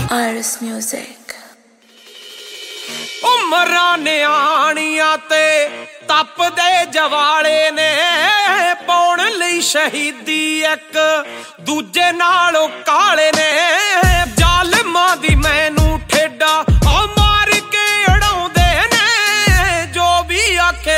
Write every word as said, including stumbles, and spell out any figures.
Iris Music। ਉਮਰਾਂ ਨਿਆਣੀਆਂ ਤੇ ਤਪਦੇ ਜਵਾਲੇ ਨੇ ਪਾਉਣ ਲਈ ਸ਼ਹੀਦੀ ਇੱਕ ਦੂਜੇ ਨਾਲੋਂ ਕਾਲੇ ਨੇ।